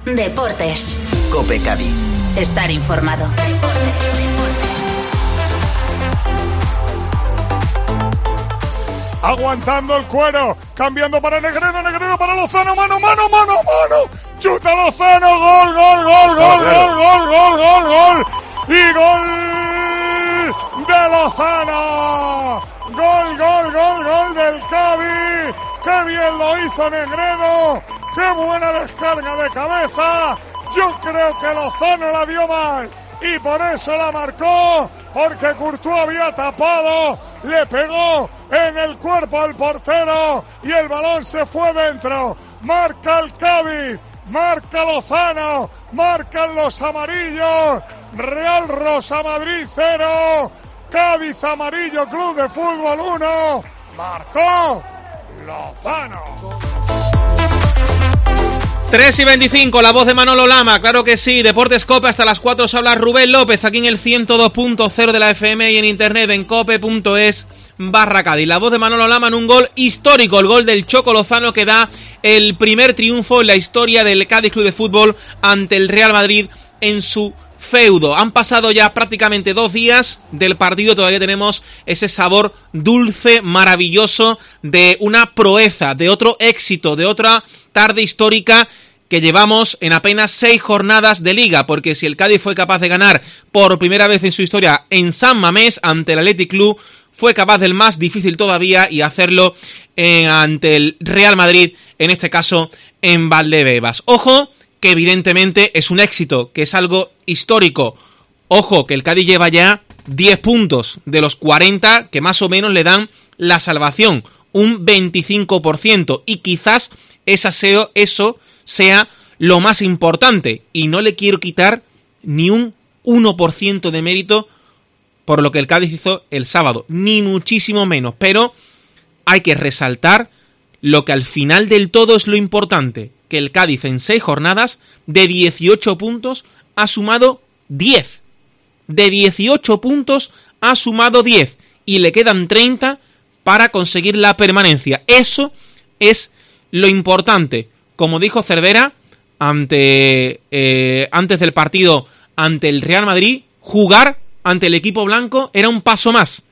Deportes. COPE Cádiz. Estar informado. Aguantando el cuero, cambiando para Negredo, Negredo para Lozano, mano, chuta Lozano, gol, y gol de Lozano, gol del Cádiz, qué bien lo hizo Negredo, qué buena descarga de cabeza, yo creo que Lozano la dio mal y por eso la marcó, porque Courtois había tapado, le pegó en el cuerpo al portero y el balón se fue dentro. Marca el Cádiz, marca Lozano, marcan los amarillos. Real Rosa Madrid 0, Cádiz Amarillo Club de Fútbol 1. Marcó Lozano. 3:25, la voz de Manolo Lama, claro que sí. Deportes COPE, hasta las 4 os habla Rubén López, aquí en el 102.0 de la FM y en internet en cope.es/Cádiz. La voz de Manolo Lama en un gol histórico, el gol del Choco Lozano, que da el primer triunfo en la historia del Cádiz Club de Fútbol ante el Real Madrid en su feudo. Han pasado ya prácticamente 2 días del partido, todavía tenemos ese sabor dulce, maravilloso de una proeza, de otro éxito, de otra tarde histórica que llevamos en apenas 6 jornadas de Liga, porque si el Cádiz fue capaz de ganar por primera vez en su historia en San Mamés ante el Athletic Club, fue capaz del más difícil todavía y hacerlo ante el Real Madrid, en este caso en Valdebebas. Ojo, que evidentemente es un éxito, que es algo histórico. Ojo, que el Cádiz lleva ya 10 puntos de los 40 que más o menos le dan la salvación, un 25%, y quizás eso sea lo más importante, y no le quiero quitar ni un 1% de mérito por lo que el Cádiz hizo el sábado, ni muchísimo menos, pero hay que resaltar lo que al final del todo es lo importante, que el Cádiz en 6 jornadas de 18 puntos ha sumado 10. De 18 puntos ha sumado 10 y le quedan 30 para conseguir la permanencia. Eso es lo importante. Como dijo Cervera antes del partido ante el Real Madrid, jugar ante el equipo blanco era un paso más.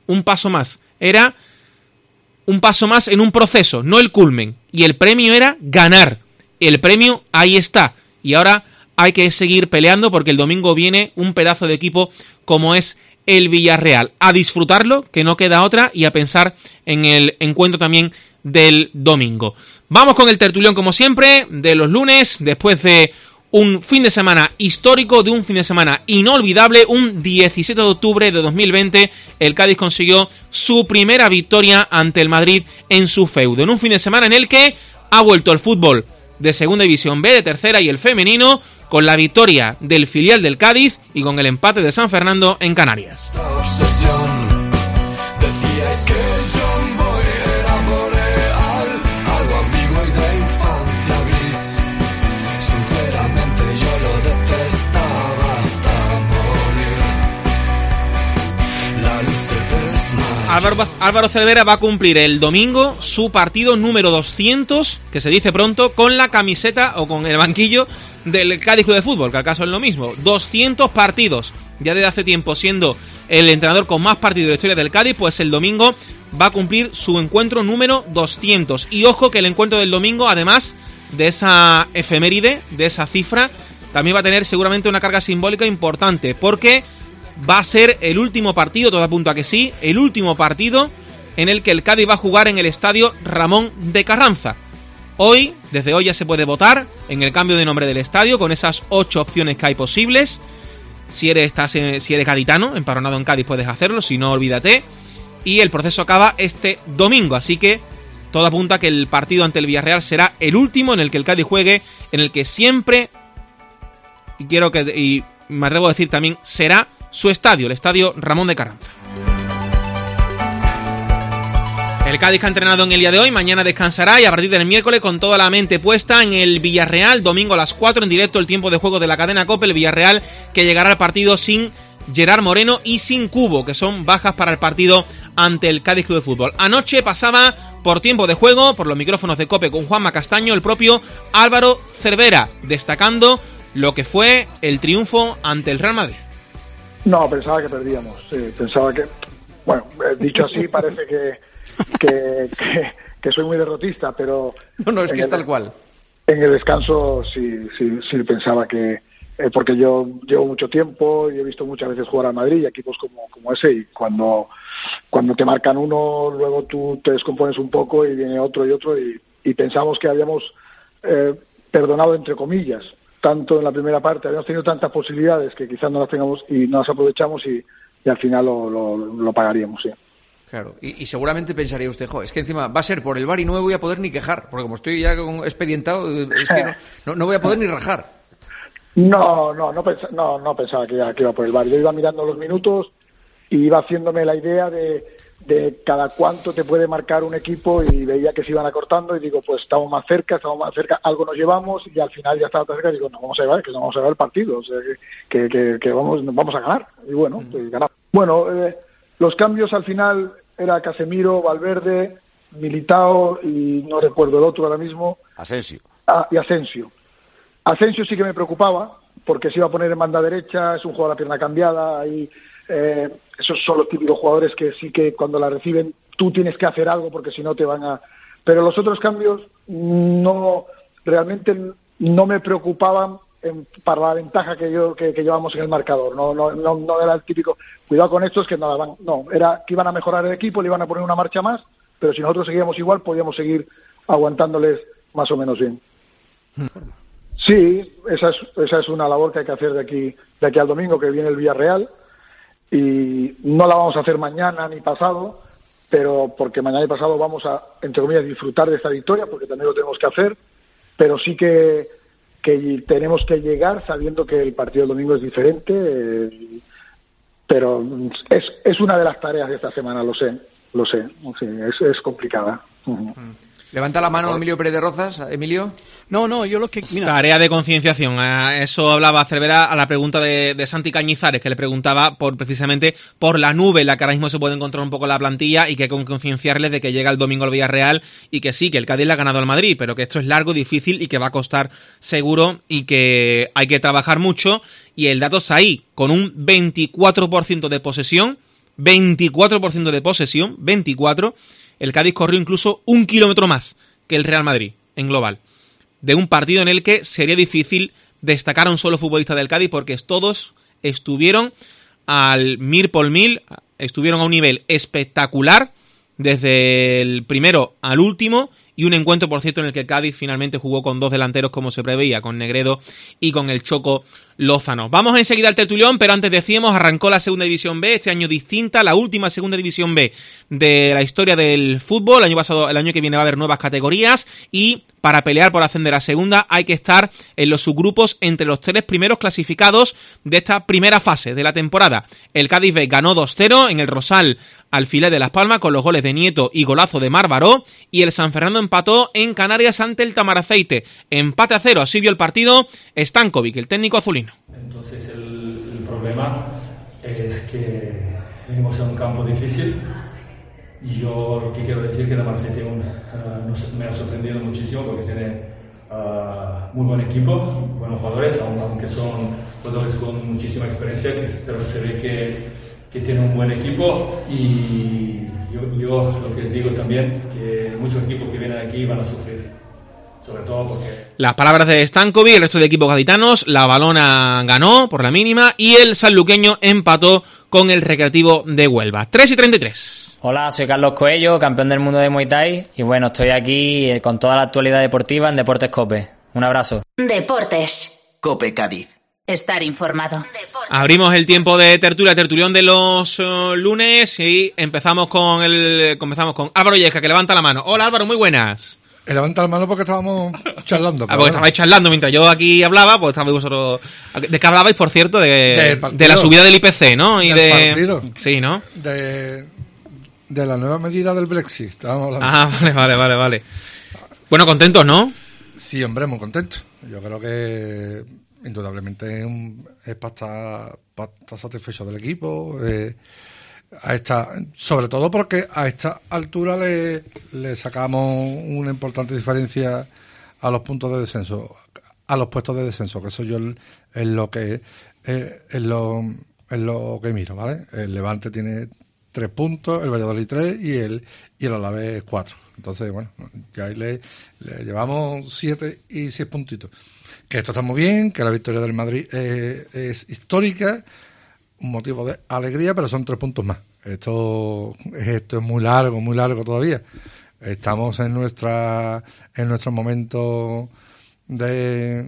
Era un paso más en un proceso, no el culmen. Y el premio era ganar. El premio ahí está. Y ahora hay que seguir peleando porque el domingo viene un pedazo de equipo como es el Villarreal. A disfrutarlo, que no queda otra, y a pensar en el encuentro también del domingo. Vamos con el tertulión como siempre, de los lunes, después de un fin de semana histórico, de un fin de semana inolvidable. Un 17 de octubre de 2020, el Cádiz consiguió su primera victoria ante el Madrid en su feudo. En un fin de semana en el que ha vuelto el fútbol de Segunda División B, de Tercera y el femenino, con la victoria del filial del Cádiz y con el empate de San Fernando en Canarias. Álvaro Cervera va a cumplir el domingo su partido número 200, que se dice pronto, con la camiseta o con el banquillo del Cádiz Club de Fútbol, que al caso es lo mismo. 200 partidos, ya desde hace tiempo siendo el entrenador con más partidos de la historia del Cádiz, pues el domingo va a cumplir su encuentro número 200. Y ojo que el encuentro del domingo, además de esa efeméride, de esa cifra, también va a tener seguramente una carga simbólica importante, porque va a ser el último partido, todo apunta a que sí, el último partido en el que el Cádiz va a jugar en el estadio Ramón de Carranza. Desde hoy ya se puede votar en el cambio de nombre del estadio, con esas 8 opciones que hay posibles. Si eres gaditano, empadronado en Cádiz, puedes hacerlo, si no, olvídate. Y el proceso acaba este domingo, así que todo apunta a que el partido ante el Villarreal será el último en el que el Cádiz juegue, en el que siempre, y me atrevo a decir también, será su estadio, el estadio Ramón de Carranza. El Cádiz que ha entrenado en el día de hoy, mañana descansará y a partir del miércoles con toda la mente puesta en el Villarreal, domingo a las 4 en directo, el tiempo de juego de la cadena COPE, el Villarreal que llegará al partido sin Gerard Moreno y sin Cubo, que son bajas para el partido ante el Cádiz Club de Fútbol. Anoche pasaba por tiempo de juego, por los micrófonos de COPE con Juanma Castaño, el propio Álvaro Cervera, destacando lo que fue el triunfo ante el Real Madrid. No, pensaba que perdíamos, sí, pensaba que... Bueno, dicho así parece que soy muy derrotista, pero... No, es que es tal cual. En el descanso sí pensaba que... porque yo llevo mucho tiempo y he visto muchas veces jugar al Madrid y equipos como ese, y cuando te marcan uno, luego tú te descompones un poco y viene otro y pensamos que habíamos perdonado entre comillas, tanto en la primera parte, habíamos tenido tantas posibilidades que quizás no las tengamos y no las aprovechamos y al final lo pagaríamos, sí. Claro, y seguramente pensaría usted, es que encima va a ser por el VAR y no me voy a poder ni quejar, porque como estoy ya expedientado, es que no voy a poder ni rajar. No pensaba que iba por el VAR. Yo iba mirando los minutos y iba haciéndome la idea de cada cuánto te puede marcar un equipo y veía que se iban acortando y digo, pues estamos más cerca, algo nos llevamos y al final ya estaba tan cerca y digo, no vamos a llevar el partido, o sea, que vamos a ganar. Y bueno, pues ganamos. Bueno, los cambios al final era Casemiro, Valverde, Militao y no recuerdo el otro ahora mismo. Asensio. Y Asensio. Asensio sí que me preocupaba, porque se iba a poner en banda derecha, es un jugador a pierna cambiada, y esos son los típicos jugadores que sí que cuando la reciben tú tienes que hacer algo porque si no te van a... Pero los otros cambios realmente no me preocupaban para la ventaja que llevamos en el marcador. No era el típico, cuidado con estos que nada van. No, era que iban a mejorar el equipo, le iban a poner una marcha más, pero si nosotros seguíamos igual podíamos seguir aguantándoles más o menos bien. Sí, esa es una labor que hay que hacer de aquí al domingo, que viene el Villarreal, y no la vamos a hacer mañana ni pasado, pero porque mañana y pasado vamos a, entre comillas, disfrutar de esta victoria, porque también lo tenemos que hacer, pero sí que tenemos que llegar sabiendo que el partido del domingo es diferente, pero es una de las tareas de esta semana, lo sé, sí, es complicada. Levanta la mano Emilio Pérez de Rozas. Emilio. No, yo lo que... Mira. Tarea de concienciación. Eso hablaba Cervera a la pregunta de Santi Cañizares, que le preguntaba precisamente por la nube en la que ahora mismo se puede encontrar un poco la plantilla y que concienciarles de que llega el domingo al Villarreal y que sí, que el Cádiz le ha ganado al Madrid, pero que esto es largo, difícil y que va a costar seguro y que hay que trabajar mucho. Y el dato está ahí, con un 24% de posesión, 24%, el Cádiz corrió incluso 1 kilómetro más que el Real Madrid en global, de un partido en el que sería difícil destacar a un solo futbolista del Cádiz porque todos estuvieron al 1000 estuvieron a un nivel espectacular desde el primero al último, y un encuentro, por cierto, en el que el Cádiz finalmente jugó con 2 delanteros como se preveía, con Negredo y con el Choco Lozano. Vamos enseguida al tertulión, pero antes decíamos, arrancó la Segunda División B, este año distinta, la última Segunda División B de la historia del fútbol. El año que viene va a haber nuevas categorías y para pelear por ascender a Segunda hay que estar en los subgrupos entre los 3 primeros clasificados de esta primera fase de la temporada. El Cádiz B ganó 2-0 en el Rosal al Filet de Las Palmas con los goles de Nieto y golazo de Marc Baró, y el San Fernando empató en Canarias ante el Tamaraceite. Empate a 0, así vio el partido Stankovic, el técnico azulino. Entonces el problema es que venimos a un campo difícil. Yo lo que quiero decir es que el Tamaraceite me ha sorprendido muchísimo porque tiene muy buen equipo, buenos jugadores, aunque son jugadores con muchísima experiencia, pero se ve que tiene un buen equipo, y yo lo que digo también, que muchos equipos que vienen aquí van a sufrir, sobre todo porque... Las palabras de Stankovic, el resto de equipos gaditanos, la Balona ganó por la mínima y el sanluqueño empató con el Recreativo de Huelva. 3:33. Hola, soy Carlos Coello, campeón del mundo de Muay Thai, y bueno, estoy aquí con toda la actualidad deportiva en Deportes COPE. Un abrazo. Deportes. COPE Cádiz. Estar informado. Abrimos el tiempo de tertulión de los lunes y empezamos con Álvaro Yesca, que levanta la mano. Hola Álvaro, muy buenas. Levanta la mano porque estábamos charlando. Porque estabais charlando mientras yo aquí hablaba, pues estabais vosotros... ¿De qué hablabais, por cierto? De la subida del IPC, ¿no? Y del partido. Sí, ¿no? De la nueva medida del Brexit, estábamos hablando. Vale. Bueno, contentos, ¿no? Sí, hombre, muy contentos. Yo creo que indudablemente es para estar satisfecho del equipo. sobre todo porque a esta altura le sacamos una importante diferencia a los puntos de descenso, a los puestos de descenso, que eso yo es lo que miro, ¿vale? El Levante tiene 3 puntos, el Valladolid 3 y el Alavés 4. Entonces, bueno, ya ahí le llevamos 7 y 6 puntitos. Que esto está muy bien, que la victoria del Madrid es histórica, un motivo de alegría, pero son 3 puntos más. Esto es muy largo todavía. Estamos en nuestro momento de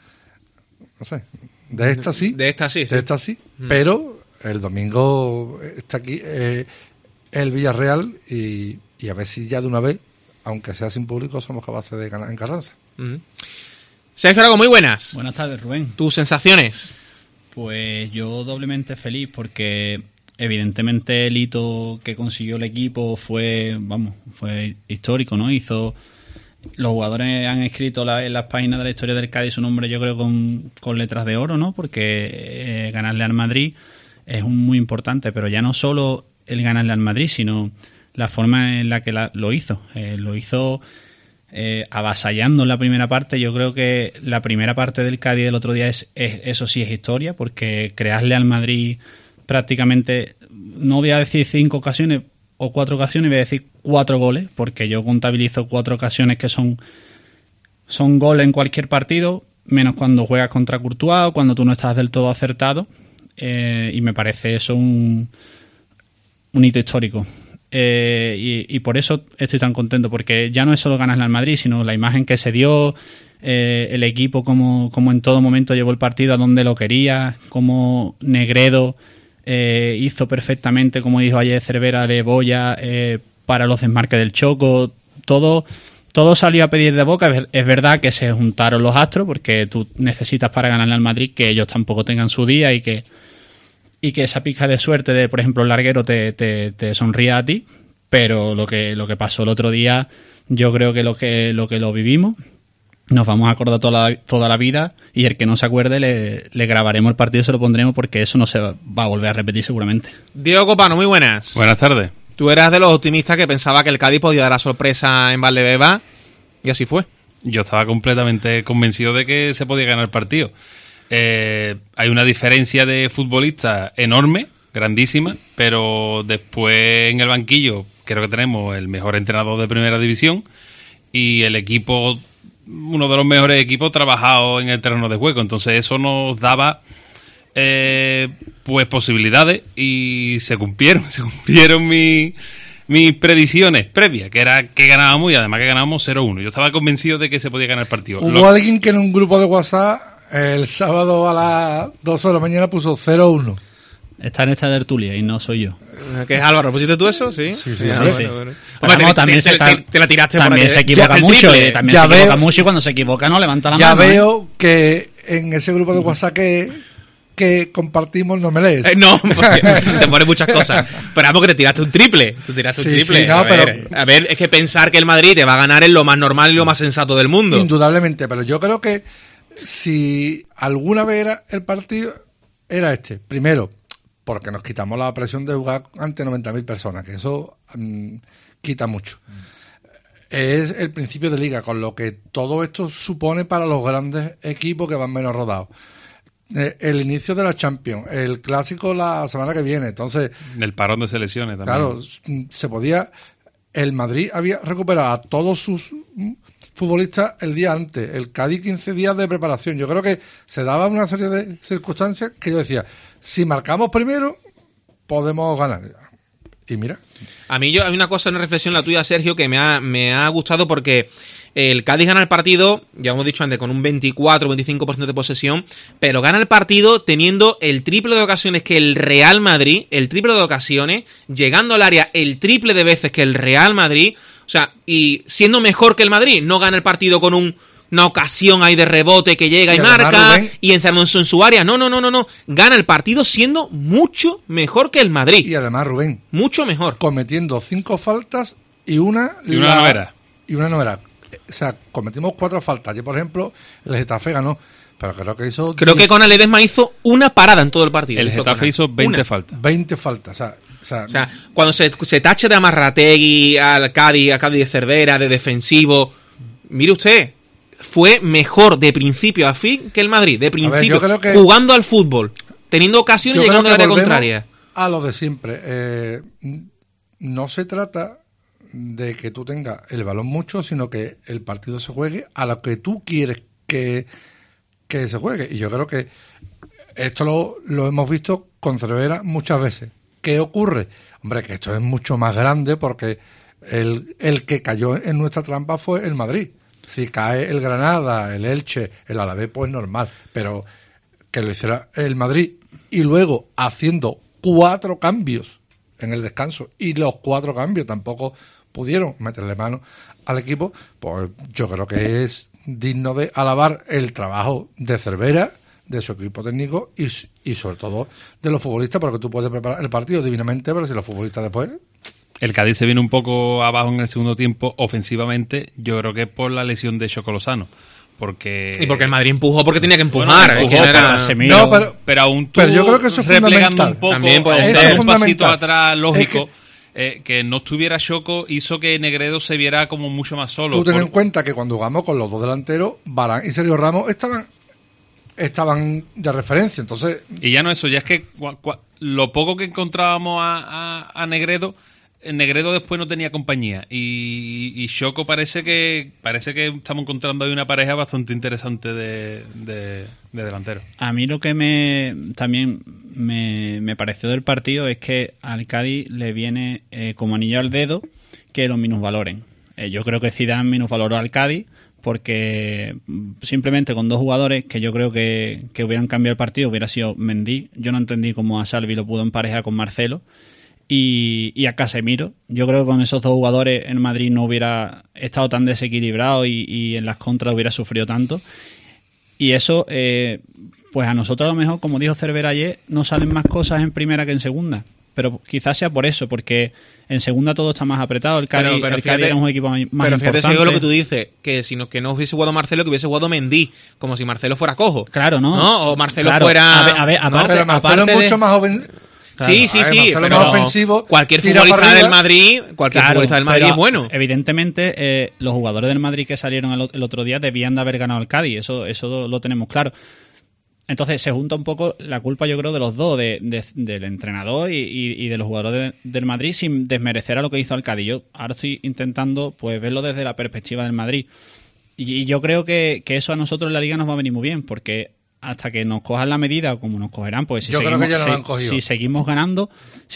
éxtasis. De éxtasis, sí. Pero el domingo está aquí el Villarreal y a ver si ya de una vez, aunque sea sin público, somos capaces de ganar en Carranza. Sergio Arago, muy buenas. Buenas tardes, Rubén. ¿Tus sensaciones? Pues yo doblemente feliz porque evidentemente el hito que consiguió el equipo fue histórico, ¿no? Los jugadores han escrito en las páginas de la historia del Cádiz su nombre, yo creo, con letras de oro, ¿no? Porque ganarle al Madrid es muy importante, pero ya no solo el ganarle al Madrid, sino la forma en la que lo hizo. Lo hizo avasallando en la primera parte. Yo creo que la primera parte del Cádiz del otro día eso sí es historia, porque crearle al Madrid prácticamente, no voy a decir 5 ocasiones o 4 ocasiones, voy a decir 4 goles, porque yo contabilizo 4 ocasiones que son goles en cualquier partido, menos cuando juegas contra Courtois o cuando tú no estás del todo acertado, y me parece eso un hito histórico. Y por eso estoy tan contento, porque ya no es solo ganarle al Madrid, sino la imagen que se dio, el equipo como en todo momento llevó el partido a donde lo quería, como Negredo hizo perfectamente, como dijo ayer Cervera, de boya para los desmarques del Choco. Todo salió a pedir de boca. Es verdad que se juntaron los astros, porque tú necesitas para ganarle al Madrid que ellos tampoco tengan su día y que esa pizca de suerte de, por ejemplo, el larguero te sonría a ti, pero lo que pasó el otro día, yo creo que lo vivimos, nos vamos a acordar toda la vida, y el que no se acuerde le grabaremos el partido y se lo pondremos, porque eso no se va a volver a repetir seguramente. Diego Copano, muy buenas. Buenas tardes. Tú eras de los optimistas que pensaba que el Cádiz podía dar la sorpresa en Valdebeba, y así fue. Yo estaba completamente convencido de que se podía ganar el partido. Hay una diferencia de futbolistas enorme, grandísima, pero después en el banquillo creo que tenemos el mejor entrenador de primera división y el equipo, uno de los mejores equipos trabajados en el terreno de juego. Entonces eso nos daba pues posibilidades, y se cumplieron mis predicciones previas, que era que ganábamos, y además que ganábamos 0-1. Yo estaba convencido de que se podía ganar el partido. Hubo alguien que en un grupo de WhatsApp el sábado a las 12 de la mañana puso 0-1. Está en esta tertulia y no soy yo. ¿Qué es, Álvaro? ¿Pusiste tú eso? Sí. Sí. Bueno. Hombre, también te la tiraste, también se equivoca mucho. También se equivoca mucho, y cuando se equivoca no levanta la mano. Ya veo que en ese grupo de WhatsApp que compartimos no me lees. No, porque se ponen muchas cosas. Pero vamos, que te tiraste un triple. Sí, no, a ver, es que pensar que el Madrid te va a ganar es lo más normal y lo más sensato del mundo. Indudablemente, pero yo creo que si alguna vez era el partido, era este. Primero, porque nos quitamos la presión de jugar ante 90.000 personas, que eso quita mucho. Es el principio de liga, con lo que todo esto supone para los grandes equipos que van menos rodados. El inicio de la Champions, el clásico la semana que viene, entonces... El parón de selecciones también. Claro, se podía... El Madrid había recuperado a todos sus futbolistas el día antes, el Cádiz 15 días de preparación. Yo creo que se daba una serie de circunstancias que yo decía, si marcamos primero, podemos ganar. Y mira. Hay una cosa, una reflexión la tuya, Sergio, que me ha gustado, porque el Cádiz gana el partido, ya hemos dicho antes, con un 24-25% de posesión, pero gana el partido teniendo el triple de ocasiones que el Real Madrid, el triple de ocasiones, llegando al área el triple de veces que el Real Madrid, o sea, y siendo mejor que el Madrid. No gana el partido con una ocasión ahí de rebote que llega y marca, Rubén, y encerrándose en su área. No. Gana el partido siendo mucho mejor que el Madrid. Y además, Rubén, mucho mejor. Cometiendo 5 faltas y una no era. Y una no era. O sea, cometimos 4 faltas. Yo, por ejemplo, el Getafe ganó. Pero creo que con Ledesma hizo una parada en todo el partido. El Getafe hizo 20 faltas. 20 faltas. O sea, O sea, cuando se tacha de Amarrategui a Cádiz de Cervera, de defensivo, mire usted, fue mejor de principio a fin que el Madrid, de principio, jugando al fútbol, teniendo ocasiones y llegando al área contraria. A lo de siempre, no se trata de que tú tengas el balón mucho, sino que el partido se juegue a lo que tú quieres que se juegue. Y yo creo que esto lo hemos visto con Cervera muchas veces. ¿Qué ocurre? Hombre, que esto es mucho más grande porque el que cayó en nuestra trampa fue el Madrid. Si cae el Granada, el Elche, el Alavés, pues normal. Pero que lo hiciera el Madrid y luego haciendo 4 cambios en el descanso y los 4 cambios tampoco pudieron meterle mano al equipo, pues yo creo que es digno de alabar el trabajo de Cervera, de su equipo técnico y sobre todo de los futbolistas, porque tú puedes preparar el partido divinamente, pero si los futbolistas después... El Cádiz se viene un poco abajo en el segundo tiempo ofensivamente, yo creo que por la lesión de Choco Lozano. Y porque el Madrid empujó porque tenía que empujar. Pero aún tú, pero yo creo que eso es fundamental. Un poco, también puede ser un pasito atrás lógico. Que no estuviera Choco hizo que Negredo se viera como mucho más solo. Tú ten en cuenta que cuando jugamos con los 2 delanteros, Varane y Sergio Ramos estaban de referencia, entonces... Y ya no eso, ya es que lo poco que encontrábamos a Negredo después no tenía compañía y Choco parece que estamos encontrando ahí una pareja bastante interesante de delantero. A mí lo que también me pareció del partido es que al Cádiz le viene como anillo al dedo que lo minusvaloren. Yo creo que Zidane minusvaloró al Cádiz porque simplemente con 2 jugadores que yo creo que hubieran cambiado el partido hubiera sido Mendy. Yo no entendí cómo a Salvi lo pudo emparejar con Marcelo. Y a Casemiro. Yo creo que con esos 2 jugadores en Madrid no hubiera estado tan desequilibrado y en las contras hubiera sufrido tanto. Y eso, pues a nosotros a lo mejor, como dijo Cervera ayer, nos salen más cosas en primera que en segunda. Pero quizás sea por eso, porque en segunda todo está más apretado. El Cádiz era un equipo más pero fíjate, importante. Eso lo que tú dices, que no hubiese jugado Marcelo, que hubiese jugado Mendy, como si Marcelo fuera cojo. Claro, ¿no? O Marcelo fuera... Pero Marcelo es mucho más joven... Claro. Sí, pero ofensivo, cualquier futbolista del Madrid, es bueno. Evidentemente, los jugadores del Madrid que salieron el otro día debían de haber ganado el Cádiz, eso lo tenemos claro. Entonces se junta un poco la culpa, yo creo, de los dos, del entrenador y de los jugadores del Madrid, sin desmerecer a lo que hizo el Cádiz. Yo ahora estoy intentando pues verlo desde la perspectiva del Madrid. Y yo creo que eso a nosotros en la Liga nos va a venir muy bien, porque hasta que nos cojan la medida, como nos cogerán, pues si seguimos ganando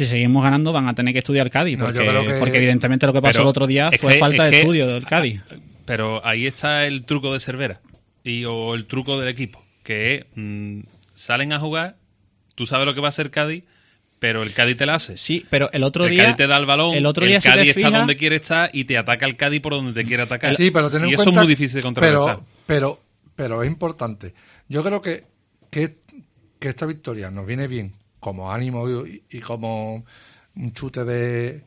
van a tener que estudiar Cádiz, porque evidentemente lo que pasó el otro día fue falta de estudio del Cádiz. Pero ahí está el truco de Cervera o el truco del equipo, que salen a jugar, tú sabes lo que va a hacer Cádiz, pero el Cádiz te la hace. Sí, pero el otro día... El Cádiz te da el balón, el Cádiz está donde quiere estar y te ataca el Cádiz por donde te quiere atacar. Sí, pero ten en cuenta, eso es muy difícil de contrarrestar. Pero es importante. Yo creo que esta victoria nos viene bien como ánimo y como un chute de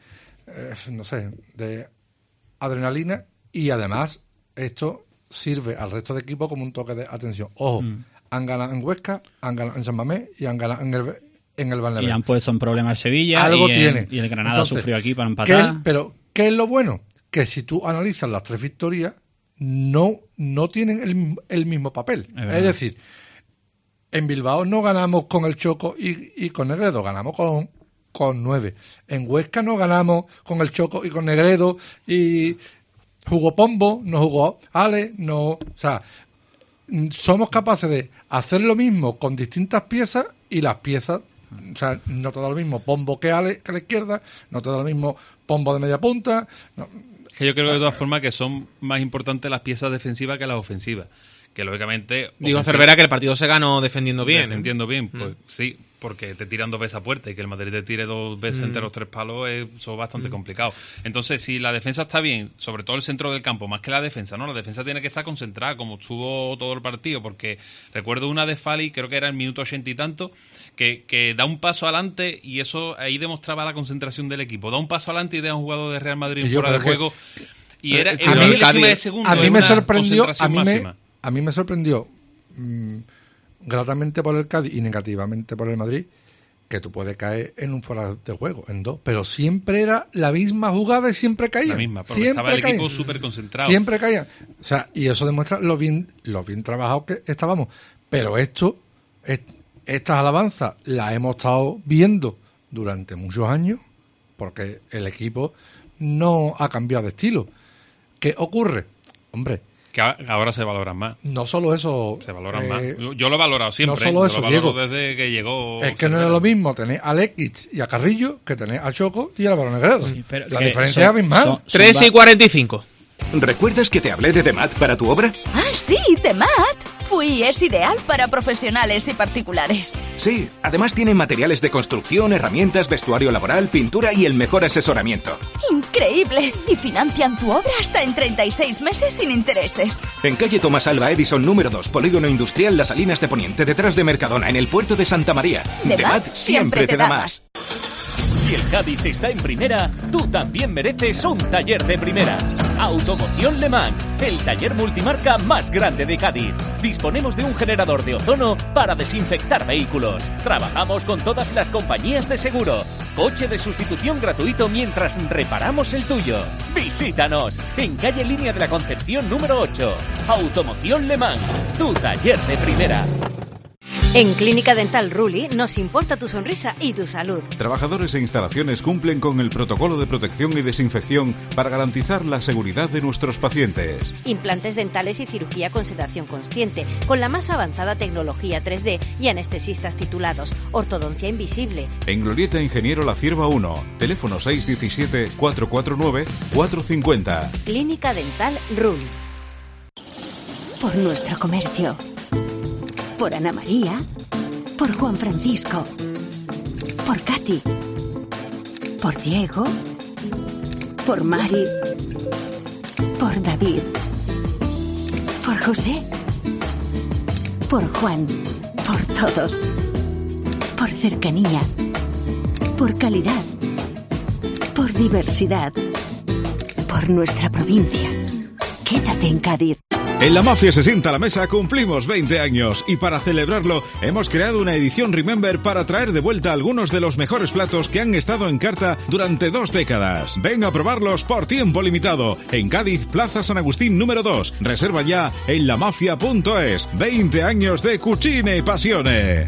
adrenalina, y además esto sirve al resto de equipo como un toque de atención. Ojo, han ganado en Huesca, han ganado en San Mamés y han ganado en el Bernabéu. Y han puesto en problema el Sevilla. Algo y tiene. Y el Granada sufrió aquí para empatar. Pero ¿qué es lo bueno? Que si tú analizas las 3 victorias, no tienen el mismo papel. Es decir, en Bilbao no ganamos con el Choco y con Negredo, ganamos con 9. En Huesca no ganamos con el Choco y con Negredo y jugó Pombo, no jugó Ale, o sea, somos capaces de hacer lo mismo con distintas piezas y las piezas, o sea, no te da lo mismo Pombo que Ale que a la izquierda, no te da lo mismo Pombo de media punta. No. Que yo creo de todas formas que son más importantes las piezas defensivas que las ofensivas. Que lógicamente... Digo Cervera que el partido se ganó defendiendo bien. Defendiendo bien, pues sí, porque te tiran 2 veces a puerta y que el Madrid te tire 2 veces entre los 3 palos eso es bastante complicado. Entonces, si la defensa está bien, sobre todo el centro del campo, más que la defensa, ¿no? La defensa tiene que estar concentrada, como estuvo todo el partido, porque recuerdo una de Fali, creo que era el minuto 80 y tanto, que da un paso adelante y eso ahí demostraba la concentración del equipo. Da un paso adelante y deja un jugador de Real Madrid fuera de juego. Y era en una milésima de segundo. A mí me sorprendió, a mí me sorprendió gratamente por el Cádiz y negativamente por el Madrid que tú puedes caer en un fuera de juego, en 2, pero siempre era la misma jugada y siempre caía. La misma, porque siempre estaba el caía. equipo súper concentrado. Siempre caía. O sea, y eso demuestra lo bien trabajados que estábamos. Pero estas alabanzas las hemos estado viendo durante muchos años, porque el equipo no ha cambiado de estilo. ¿Qué ocurre? Hombre, que ahora se valoran más. No solo eso. Se valoran más. Yo lo he valorado siempre. No solo eso, yo lo valoro Diego, desde que llegó. Es que no es lo mismo tener a Lekic y a Carrillo que tener a Choco y a Álvaro Negredo. Sí, la diferencia es abismal. 3:45. ¿Recuerdas que te hablé de DEMAT para tu obra? Ah, sí, DEMAT. Fui, es ideal para profesionales y particulares. Sí, además tiene materiales de construcción, herramientas, vestuario laboral, pintura y el mejor asesoramiento. ¡Increíble! Y financian tu obra hasta en 36 meses sin intereses. En calle Tomás Alba Edison número 2, Polígono Industrial Las Salinas de Poniente, detrás de Mercadona, en el puerto de Santa María. DEMAT siempre te da más. Si el Cádiz está en primera, tú también mereces un taller de primera. Automoción Le Mans, el taller multimarca más grande de Cádiz. Disponemos de un generador de ozono para desinfectar vehículos. Trabajamos con todas las compañías de seguro. Coche de sustitución gratuito mientras reparamos el tuyo. Visítanos en calle Línea de la Concepción número 8. Automoción Le Mans, tu taller de primera. En Clínica Dental Ruli nos importa tu sonrisa y tu salud. Trabajadores e instalaciones cumplen con el protocolo de protección y desinfección para garantizar la seguridad de nuestros pacientes. Implantes dentales y cirugía con sedación consciente, con la más avanzada tecnología 3D y anestesistas titulados. Ortodoncia invisible. En Glorieta Ingeniero La Cierva 1, teléfono 617-449-450. Clínica Dental Ruli. Por nuestro comercio. Por Ana María, por Juan Francisco, por Katy, por Diego, por Mari, por David, por José, por Juan, por todos, por cercanía, por calidad, por diversidad, por nuestra provincia. Quédate en Cádiz. En La Mafia se sienta a la mesa cumplimos 20 años y para celebrarlo hemos creado una edición Remember para traer de vuelta algunos de los mejores platos que han estado en carta durante 2 décadas. Ven a probarlos por tiempo limitado en Cádiz, Plaza San Agustín número 2. Reserva ya en lamafia.es. 20 años de cucine y pasiones.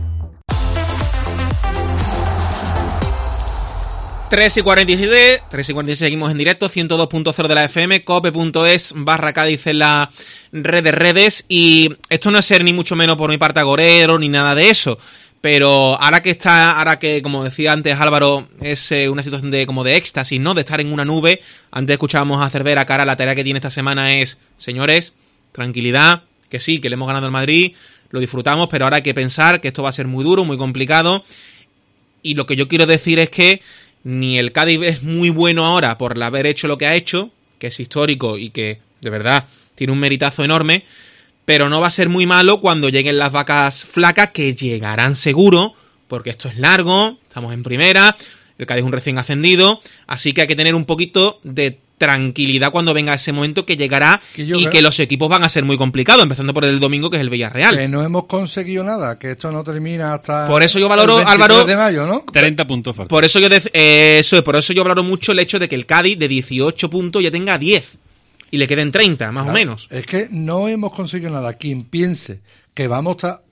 3:47 seguimos en directo, 102.0 de la FM, cope.es/Cádiz en la red de redes. Y esto no es ser ni mucho menos por mi parte agorero ni nada de eso, pero ahora que como decía antes Álvaro, es una situación de éxtasis, ¿no? De estar en una nube. Antes escuchábamos a Cervera, cara, la tarea que tiene esta semana es, señores, tranquilidad, que sí, que le hemos ganado al Madrid, lo disfrutamos, pero ahora hay que pensar que esto va a ser muy duro, muy complicado. Y lo que yo quiero decir es que ni el Cádiz es muy bueno ahora por haber hecho lo que ha hecho, que es histórico y que, de verdad, tiene un meritazo enorme, pero no va a ser muy malo cuando lleguen las vacas flacas, que llegarán seguro, porque esto es largo, estamos en primera, el Cádiz es un recién ascendido, así que hay que tener un poquito de tranquilidad cuando venga ese momento que llegará que los equipos van a ser muy complicados, empezando por el domingo, que es el Villarreal. Que no hemos conseguido nada, que esto no termina hasta por eso yo valoro, el 23 Álvaro, de mayo, ¿no? 30 puntos falta. Por eso yo valoro mucho el hecho de que el Cádiz de 18 puntos ya tenga 10 y le queden 30, más o menos. Es que no hemos conseguido nada. Quien piense que vamos a estar...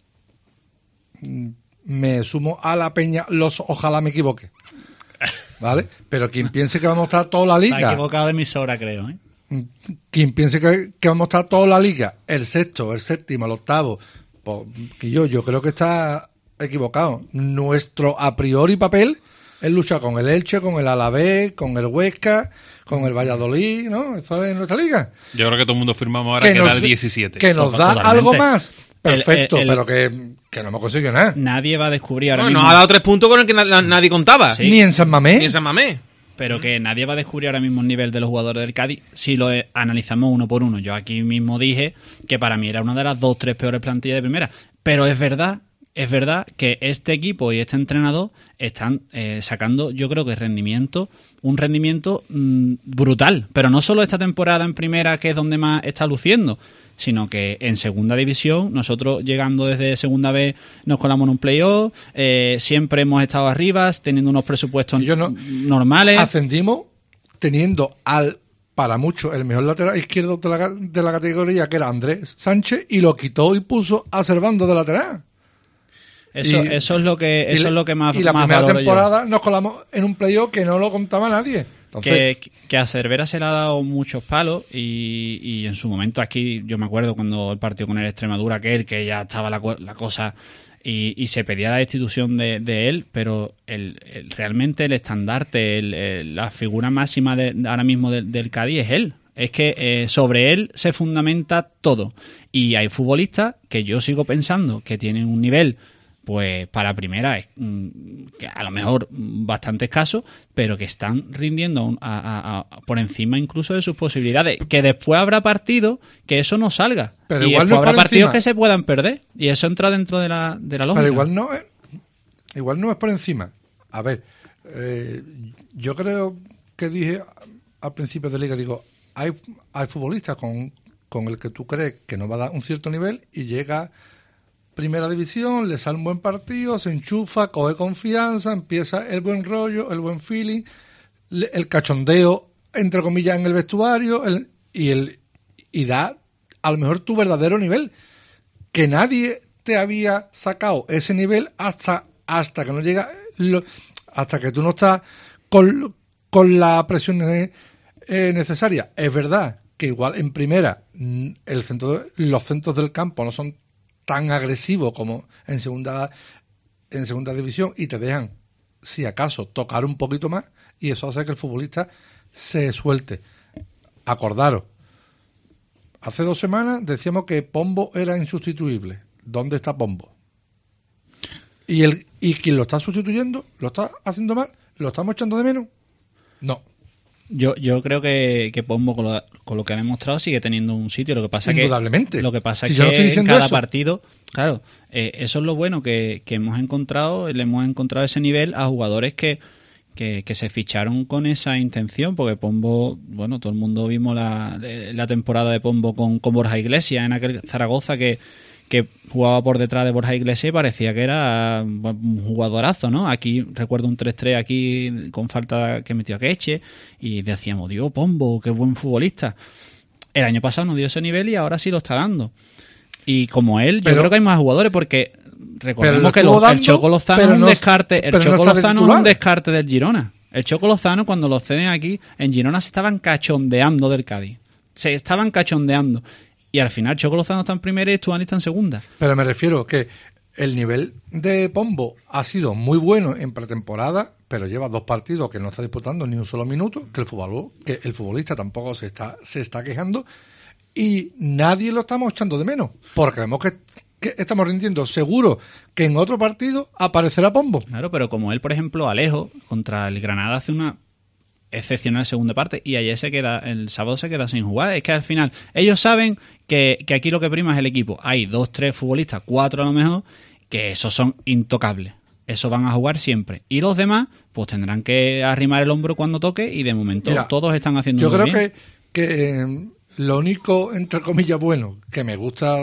Me sumo a la peña, ojalá me equivoque. ¿Vale? Pero quien piense que vamos a estar toda la liga... Está equivocado de emisora, creo, ¿eh? Quien piense que vamos a estar toda la liga, el sexto, el séptimo, el octavo, pues, que yo creo que está equivocado. Nuestro a priori papel es luchar con el Elche, con el Alavés, con el Huesca, con el Valladolid, ¿no? Eso es nuestra liga. Yo creo que todo el mundo firmamos ahora que da el 17. Que nos da algo más. Perfecto, pero que no hemos conseguido nada. Nadie va a descubrir ahora mismo... Nos ha dado 3 puntos con el que nadie contaba. Sí. Ni en San Mamés. Pero que nadie va a descubrir ahora mismo el nivel de los jugadores del Cádiz si lo analizamos uno por uno. Yo aquí mismo dije que para mí era una de las 2-3 peores plantillas de primera. Pero es verdad es verdad que este equipo y este entrenador están sacando, yo creo que un rendimiento brutal, pero no solo esta temporada en primera, que es donde más está luciendo, sino que en segunda división, nosotros llegando desde segunda vez nos colamos en un playoff, siempre hemos estado arriba, teniendo unos presupuestos normales. Ascendimos teniendo para muchos, el mejor lateral izquierdo de la categoría, que era Andrés Sánchez, y lo quitó y puso a Servando de lateral. Eso es lo que más y la más primera valoro temporada nos colamos en un playoff que no lo contaba nadie. Entonces, que a Cervera se le ha dado muchos palos y en su momento aquí, yo me acuerdo cuando el partido con el Extremadura, que ya estaba la cosa y se pedía la destitución de él, pero realmente el estandarte, la figura máxima ahora mismo del Cádiz es él. Es que sobre él se fundamenta todo. Y hay futbolistas que yo sigo pensando que tienen un nivel, pues para primera, que a lo mejor bastante escaso, pero que están rindiendo por encima incluso de sus posibilidades. Que después habrá partidos que eso no salga. Pero y igual después no habrá partidos encima. Que se puedan perder. Y eso entra dentro de la lógica. Pero igual no es por encima. A ver, yo creo que dije al principio de liga, digo, hay futbolistas con el que tú crees que no va a dar un cierto nivel y llega primera división, le sale un buen partido, se enchufa, coge confianza, empieza el buen rollo, el buen feeling, el cachondeo, entre comillas, en el vestuario, y da a lo mejor tu verdadero nivel, que nadie te había sacado ese nivel hasta que no llega, hasta que tú no estás con la presión necesaria. Es verdad que igual en primera los centros del campo no son tan agresivos como en segunda división y te dejan, si acaso, tocar un poquito más, y eso hace que el futbolista se suelte. Acordaros, hace 2 semanas decíamos que Pombo era insustituible. ¿Dónde está Pombo? Y quien lo está sustituyendo, lo está haciendo mal, lo estamos echando de menos. No. Yo creo que Pombo con lo que ha demostrado sigue teniendo un sitio. Lo que pasa indudablemente. Lo que pasa si es que en cada partido, claro, eso es lo bueno que hemos encontrado. Le hemos encontrado ese nivel a jugadores que se ficharon con esa intención, porque Pombo, bueno, todo el mundo vimos la temporada de Pombo con Borja Iglesias en aquel Zaragoza que jugaba por detrás de Borja Iglesias y parecía que era un jugadorazo, ¿no? Aquí recuerdo un 3-3 aquí con falta que metió a Queche y decíamos, Dios, Pombo, qué buen futbolista. El año pasado no dio ese nivel y ahora sí lo está dando. Y como él, yo creo que hay más jugadores porque recordemos que el Choco Lozano es un descarte. El Choco Lozano es un descarte del Girona. El Choco Lozano, cuando lo ceden aquí, en Girona se estaban cachondeando del Cádiz. Se estaban cachondeando. Y al final Choco Lozano está en primera y Estuani está en segunda. Pero me refiero que el nivel de Pombo ha sido muy bueno en pretemporada, pero lleva 2 partidos que no está disputando ni un solo minuto, que el futbolista tampoco se está quejando y nadie lo estamos echando de menos, porque vemos que estamos rindiendo. Seguro que en otro partido aparecerá Pombo. Claro, pero como él, por ejemplo, Alejo, contra el Granada hace una excepcional segunda parte y ayer el sábado se queda sin jugar. Es que al final ellos saben que aquí lo que prima es el equipo. Hay 2, 3 futbolistas, 4 a lo mejor, que esos son intocables. Esos van a jugar siempre. Y los demás, pues tendrán que arrimar el hombro cuando toque y de momento todos están haciendo yo muy creo bien. que lo único, entre comillas, bueno que me gusta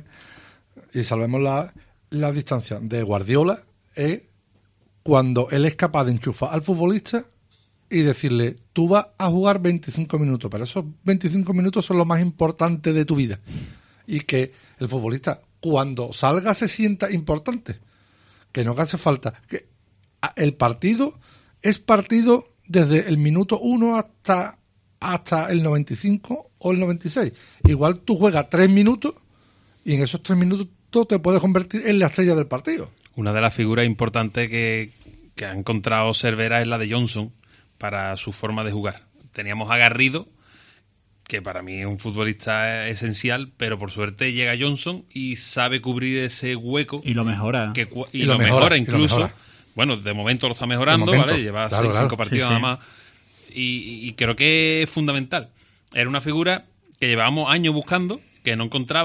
y salvemos la distancia de Guardiola es cuando él es capaz de enchufar al futbolista y decirle, tú vas a jugar 25 minutos, pero esos 25 minutos son lo más importante de tu vida. Y que el futbolista, cuando salga, se sienta importante. Que no hace falta. Que el partido es partido desde el minuto 1 hasta el 95 o el 96. Igual tú juegas 3 minutos y en esos 3 minutos te puedes convertir en la estrella del partido. Una de las figuras importantes que ha encontrado Cervera es la de Johnson, para su forma de jugar. Teníamos a Garrido, que para mí es un futbolista esencial, pero por suerte llega Johnson y sabe cubrir ese hueco. Y lo mejora. Y lo mejora incluso. Bueno, de momento lo está mejorando, ¿vale? Lleva 5 partidos nada más. Y creo que es fundamental. Era una figura que llevábamos años buscando, que no encontrábamos,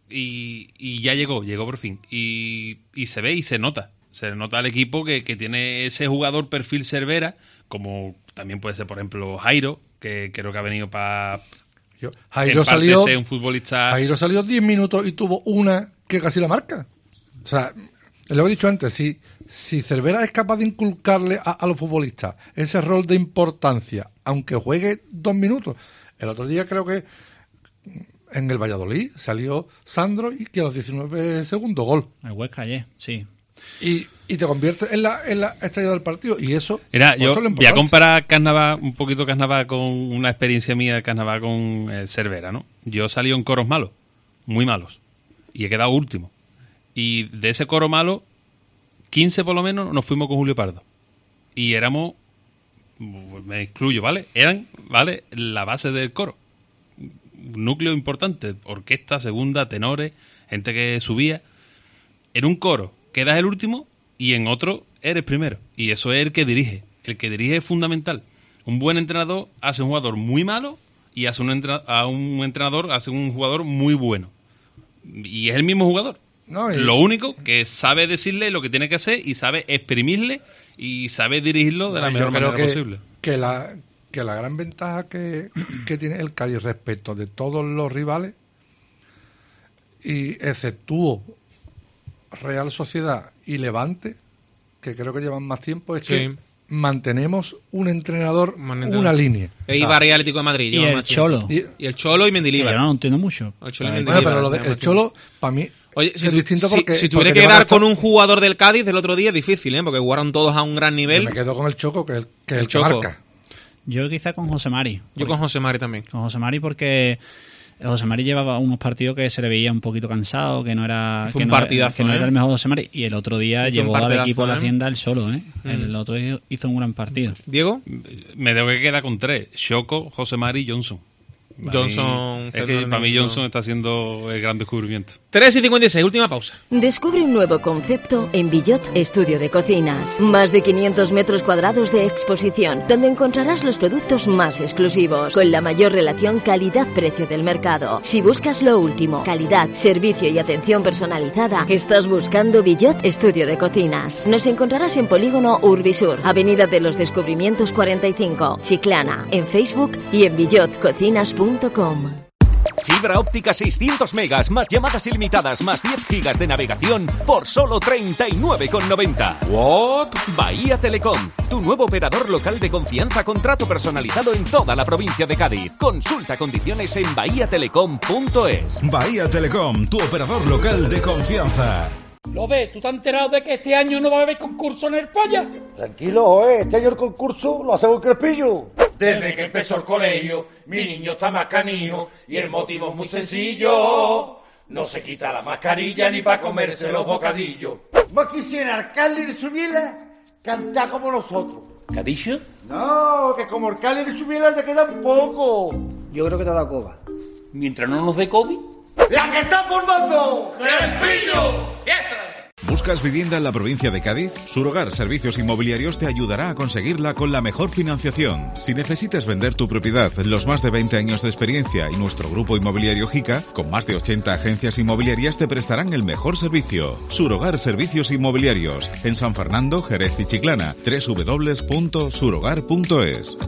y ya llegó por fin. Y se ve y se nota. Se nota al equipo que tiene ese jugador perfil Cervera, como también puede ser, por ejemplo, Jairo, que creo que ha venido para... Jairo salió, ser un futbolista... Jairo salió 10 minutos y tuvo una que casi la marca. O sea, lo he dicho antes, si Cervera es capaz de inculcarle a los futbolistas ese rol de importancia, aunque juegue 2 minutos. El otro día creo que en el Valladolid salió Sandro y que a los 19 segundos gol. El Huesca ayer, sí. Y te convierte en la estrella del partido. Y eso... Mira, yo voy a comparar Carnaval, un poquito Carnaval con una experiencia mía de Carnaval con Cervera, ¿no? Yo salí en coros malos, muy malos, y he quedado último. Y de ese coro malo, 15 por lo menos nos fuimos con Julio Pardo. Y éramos, me excluyo, ¿vale? Eran, ¿vale? La base del coro. Un núcleo importante, orquesta, segunda, tenores, gente que subía. En un coro quedas el último y en otro eres primero. Y eso es el que dirige. El que dirige es fundamental. Un buen entrenador hace un jugador muy malo y hace a un entrenador hace un jugador muy bueno. Y es el mismo jugador. No, Lo único que sabe decirle lo que tiene que hacer y sabe exprimirle y sabe dirigirlo de la mejor manera posible. Que la gran ventaja que tiene el Cádiz respecto de todos los rivales, y exceptúo Real Sociedad y Levante, que creo que llevan más tiempo, es que mantenemos un entrenador, una línea. Eibar y Atlético de Madrid. Y el Cholo. Y el Cholo y Mendilibar. Yo no entiendo mucho. El Cholo y Bueno, pero el Cholo, para mí, oye, es distinto porque... Si tuviera que quedar con un jugador del Cádiz del otro día, es difícil, ¿eh? Porque jugaron todos a un gran nivel. Yo me quedo con el Choco, que es el que Choco. marca. Yo quizá con José Mari. Yo con José Mari también. Con José Mari porque... José Mari llevaba unos partidos que se le veía un poquito cansado, que no era, que no era el mejor José Mari. Y el otro día llevó al equipo a la hacienda él solo, ¿eh? El otro día hizo un gran partido. ¿Diego? Me debo que queda con 3. Choco, José Mari y Johnson. Johnson. Es que para mí Johnson está haciendo el gran descubrimiento. 3:56, última pausa. Descubre un nuevo concepto en Villot Estudio de Cocinas. Más de 500 metros cuadrados de exposición, donde encontrarás los productos más exclusivos, con la mayor relación calidad-precio del mercado. Si buscas lo último, calidad, servicio y atención personalizada, estás buscando Villot Estudio de Cocinas. Nos encontrarás en Polígono Urbisur, Avenida de los Descubrimientos 45, Chiclana, en Facebook y en villotcocinas.com. Fibra óptica 600 megas, más llamadas ilimitadas, más 10 gigas de navegación por solo 39,90. ¿What? Bahía Telecom, tu nuevo operador local de confianza, contrato personalizado en toda la provincia de Cádiz. Consulta condiciones en bahiatelecom.es. Bahía Telecom, tu operador local de confianza. Lo ves, ¿tú te has enterado de que este año no va a haber concurso en el Falla? Tranquilo, este año el concurso lo hacemos en Crespillo. Desde que empezó el colegio, mi niño está más canijo y el motivo es muy sencillo. No se quita la mascarilla ni para comerse los bocadillos. ¿Vos quisiera alcalde de Subiela cantar como nosotros? ¿Qué ha dicho? No, que como alcalde de Subiela te queda un poco. Yo creo que te da coba. Mientras no nos dé COVID. ¡La que está formando! ¡Crespillo! ¿Buscas vivienda en la provincia de Cádiz? Surogar Servicios Inmobiliarios te ayudará a conseguirla con la mejor financiación. Si necesitas vender tu propiedad, los más de 20 años de experiencia y nuestro grupo inmobiliario JICA, con más de 80 agencias inmobiliarias, te prestarán el mejor servicio. Surogar Servicios Inmobiliarios, en San Fernando, Jerez y Chiclana. www.surogar.es.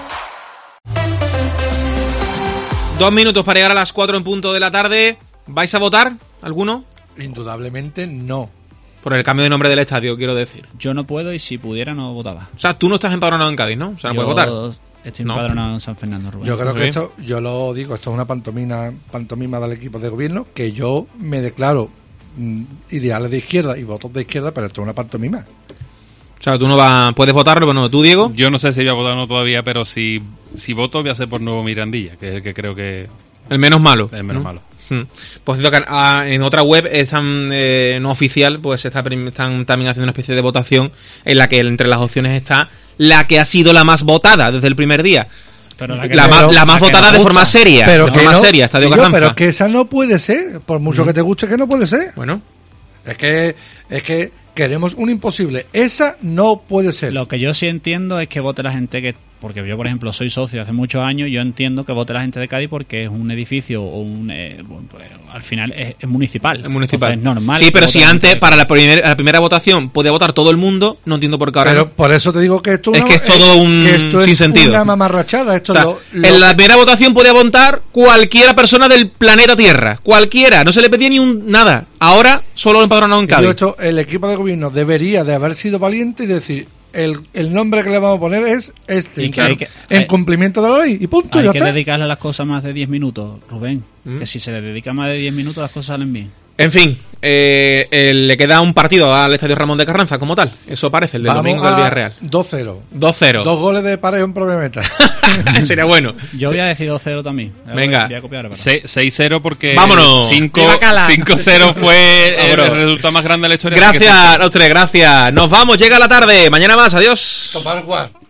2 minutos para llegar a las 4 en punto de la tarde. ¿Vais a votar? ¿Alguno? Indudablemente no. Por el cambio de nombre del estadio, quiero decir. Yo no puedo y si pudiera no votaba. O sea, tú no estás empadronado en Cádiz, ¿no? O sea, no puedes votar. Estoy empadronado en San Fernando, Rubén. Yo creo que esto, yo lo digo, esto es una pantomima del equipo de gobierno, que yo me declaro ideales de izquierda y votos de izquierda, pero esto es una pantomima. O sea, tú no puedes votarlo, pero no. ¿Tú, Diego? Yo no sé si voy a votar o no todavía, pero si voto voy a ser por Nuevo Mirandilla, que es el que creo que... El menos malo. El menos malo. Pues en otra web están no oficial, pues están también haciendo una especie de votación en la que entre las opciones está la que ha sido la más votada desde el primer día. Pero la más votada de forma seria. Pero de forma seria, Estadio Carranza. Pero que esa no puede ser, por mucho que te guste, que no puede ser. Bueno. Es que queremos un imposible. Esa no puede ser. Lo que yo sí entiendo es que vote la gente que porque yo, por ejemplo, soy socio hace muchos años, yo entiendo que vote la gente de Cádiz porque es un edificio o al final es municipal. Es municipal. Entonces, es normal. Sí, pero si antes, para la primera votación, podía votar todo el mundo, no entiendo por qué ahora Pero no. por eso te digo que esto es que es todo un sinsentido. Una mamarrachada. Esto En la primera votación podía votar cualquiera persona del planeta Tierra. Cualquiera. No se le pedía ni nada. Ahora solo empadronado en Cádiz. El equipo de gobierno debería de haber sido valiente y decir... El nombre que le vamos a poner es este, y que en cumplimiento de la ley, y punto. Hay ya que está. dedicarle a las cosas más de 10 minutos, Rubén. Que si se le dedica más de 10 minutos, las cosas salen bien. En fin, le queda un partido al Estadio Ramón de Carranza como tal. Eso parece, el del domingo del Villarreal. 2-0. 2-0. 2 goles de Parejo en propia meta. Sería bueno. Yo voy a decir 2-0 también. Venga. Voy a copiar, 6-0 porque vámonos. 5-0 fue el resultado más grande de la historia. Gracias, a ustedes, gracias. Nos vamos, llega la tarde. Mañana más, adiós. Tomar Juan.